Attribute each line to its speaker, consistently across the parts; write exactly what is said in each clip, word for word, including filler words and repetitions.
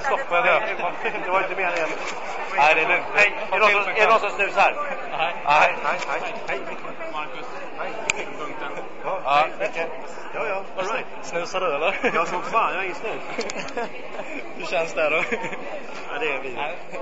Speaker 1: stopp på det.
Speaker 2: Det var inte meningen.
Speaker 1: Nej, det är lugnt.
Speaker 2: Hej, är det någon som, är det någon som snusar?
Speaker 1: Nej.
Speaker 2: Nej, nej, nej. Hej,
Speaker 3: Marcus.
Speaker 2: hej.
Speaker 3: Punkten.
Speaker 2: Ja,
Speaker 1: Ja.
Speaker 2: hej. Ja, ja, all right.
Speaker 1: Snusar du eller?
Speaker 2: Jag såg fan, jag har ingen snus.
Speaker 1: Hur känns det då?
Speaker 2: Ja, det är vi.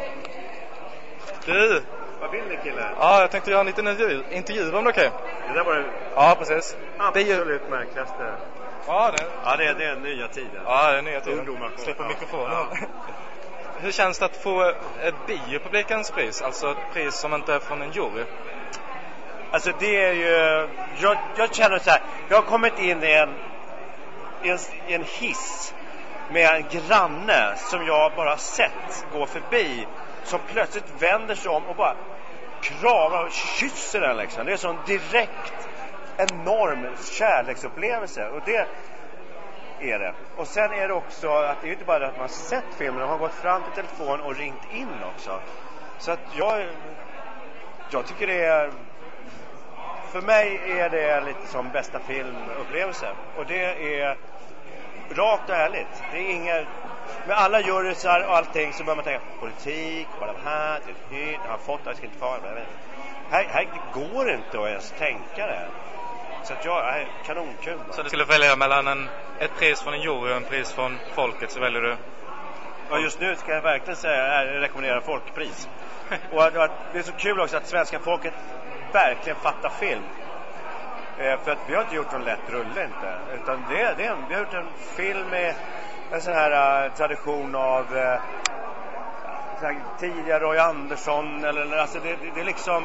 Speaker 1: Du!
Speaker 2: Vad vill ni, kille?
Speaker 1: Ja, jag tänkte göra en liten intervju, intervju om det okej?
Speaker 2: Det där var det
Speaker 1: Ja, precis.
Speaker 2: absolut märkligaste.
Speaker 1: Ja, det,
Speaker 2: Ja, det är den nya tiden.
Speaker 1: ja, det är nya tiden.
Speaker 2: Ungdomar.
Speaker 1: Släpper
Speaker 2: Ja.
Speaker 1: mikrofonen.
Speaker 2: Ja.
Speaker 1: Hur känns det att få ett biopublikens pris? Alltså ett pris som inte är från en jury?
Speaker 2: Alltså det är ju, jag, jag känner så här, jag har kommit in i en, i en, i en hiss med en granne som jag bara sett gå förbi, som plötsligt vänder sig om och bara kramar och kysser den liksom. Det är en sån direkt enorm kärleksupplevelse, och det är det. Och sen är det också att det är inte bara att man sett filmen, man har gått fram till telefon och ringt in också. Så att jag jag tycker det är, för mig är det lite som bästa filmupplevelse. Och det är rakt och ärligt. Det är inga, med alla jurysar och allting så börjar man tänka politik, vad det här, det är hyrt, har fått det, ska inte få det. Här, här går inte att ens tänka det. Så att jag är kanonkul.
Speaker 1: Så du skulle välja mellan en, ett pris från en jury och en pris från folket, så väljer du?
Speaker 2: Ja, just nu ska jag verkligen säga, jag rekommenderar folkpris. Och att, att det är så kul också att svenska folket verkligen fattar film. Eh, för att vi har inte gjort någon lätt rulle inte. Utan det, det är en, vi har gjort en film med en sån här uh, tradition av uh, här, tidigare Roy Andersson. Eller, alltså det, det, det är liksom...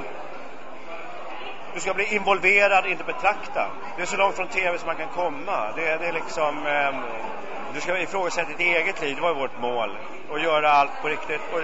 Speaker 2: Du ska bli involverad, inte betrakta. Det är så långt från tv som man kan komma. Det, det är liksom... Um, du ska ifrågasätta ditt eget liv, det var ju vårt mål. Och göra allt på riktigt. Och,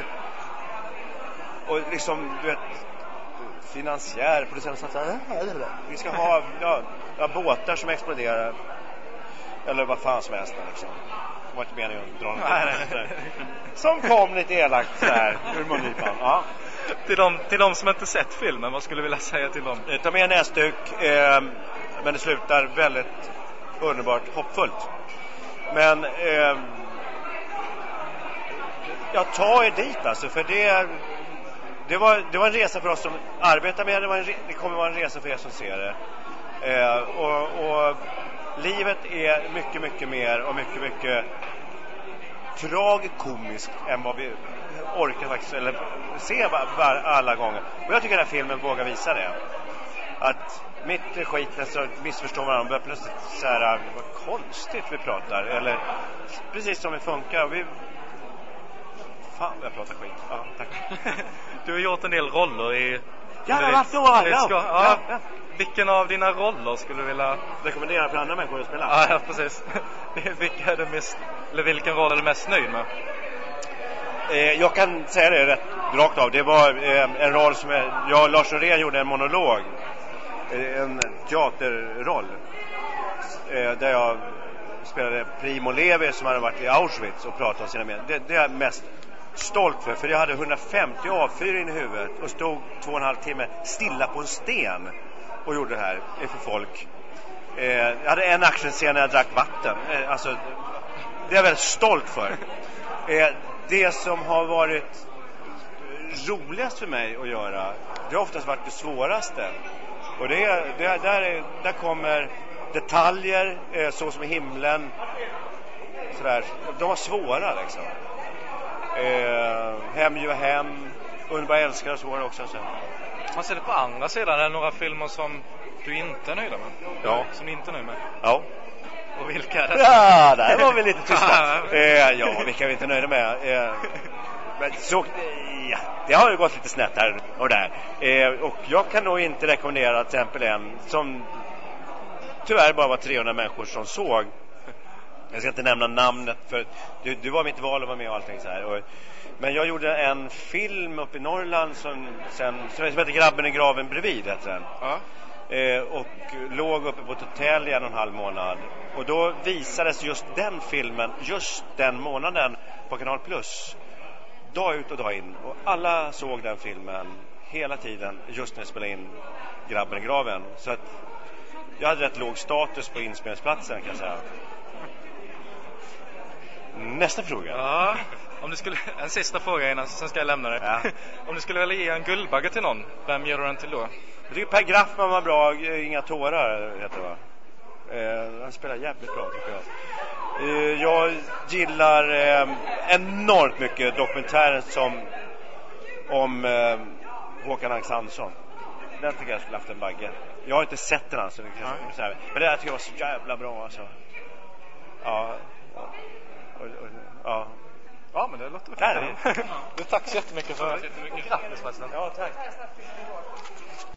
Speaker 2: och liksom, du vet... finansiär, producent som säger vi ska ha ja, ja, båtar som exploderar. Eller vad fan som helst liksom. Det var inte meningen att dra något. Nej, nej. Som kom lite elakt så här ur mungipan. Ja.
Speaker 1: Till de, till de som inte sett filmen, vad skulle du vilja säga till dem?
Speaker 2: Ta med näsduk, eh, men det slutar väldigt underbart hoppfullt. Men eh, jag tar er dit alltså, för det är det var, det var en resa för oss som arbetar med det, var en, det kommer vara en resa för er som ser det. Eh, och, och livet är mycket, mycket mer och mycket, mycket tragikomiskt än vad vi orkar faktiskt, eller se var, var, alla gånger. Och jag tycker den här filmen vågar visa det. Att mitt i skiten så missförstår varandra och börjar plötsligt så här, vad konstigt vi pratar. Eller precis som vi funkar. Och vi... Fan, jag pratar skit. Ja, tack.
Speaker 1: Du har gjort en del roller i...
Speaker 2: Ja, det var så!
Speaker 1: Ja.
Speaker 2: Ja,
Speaker 1: Ja.
Speaker 2: ja.
Speaker 1: Vilken av dina roller skulle du vilja...
Speaker 2: Rekommendera för andra människor att spela?
Speaker 1: Ja, ja precis. Vilka är du mest... Eller vilken roll är du mest nöjd med?
Speaker 2: Eh, jag kan säga det rätt rakt av. Det var eh, en roll som jag, jag och Lars Norén gjorde en monolog. Eh, en teaterroll. Eh, där jag spelade Primo Levi som hade varit i Auschwitz och pratat om sina män. Det, det är jag mest stolt för. För jag hade hundrafemtio avfyr in i huvudet och stod två och en halv timme stilla på en sten och gjorde det här för folk. Eh, jag hade en actionscen när jag drack vatten. Eh, alltså, det är jag väldigt stolt för. Eh, det som har varit roligast för mig att göra, det har oftast varit det svåraste. Och det är, det är, där, är, där kommer detaljer, eh, så som i himlen. Sådär. De var svåra liksom. Eh, hem ju hem, Underbar älskar och så var det också. Sen.
Speaker 1: Man ser det på andra sidan, är det några filmer som du inte är nöjd med?
Speaker 2: Ja.
Speaker 1: Som du inte är nöjd med?
Speaker 2: Ja.
Speaker 1: Och vilka är det?
Speaker 2: Ja, där var vi lite tysta. eh, ja, vilka är vi inte nöjda med? Eh, men så, ja, det har ju gått lite snett här och där. Eh, och jag kan nog inte rekommendera till exempel en som tyvärr bara var trehundra människor som såg. Jag ska inte nämna namnet för du, du var mitt val och var med och allting så här. Och, men jag gjorde en film uppe i Norrland som, sen, som heter Grabben i graven bredvid heter den.
Speaker 1: Ja.
Speaker 2: Eh, och låg uppe på ett hotell i en och en halv månad. Och då visades just den filmen, just den månaden på Kanal Plus. Dag ut och dag in. Och alla såg den filmen hela tiden just när jag spelade in Grabben i graven. Så att jag hade rätt låg status på inspelningsplatsen kan jag säga. Nästa fråga.
Speaker 1: Ja. Om du skulle, en sista fråga innan, sen ska jag lämna dig.
Speaker 2: Ja.
Speaker 1: Om du skulle vilja ge en Guldbagge till någon, vem ger du den till då?
Speaker 2: Jag tycker Per Graffman var bra, Inga tårar heter det va? Eh, han spelar jävligt bra tycker jag. Eh, jag gillar eh, enormt mycket dokumentären som om eh, Håkan Alexandersson. Den tycker jag skulle haft en bagge. Jag har inte sett den alltså, så här. Men det här tycker jag var så jävla bra alltså. Ja. Ja. Och, och, ja.
Speaker 1: Ja, men det låter
Speaker 2: väl.
Speaker 1: Du, tack så jättemycket för...
Speaker 2: Grattis förresten. Ja, tack.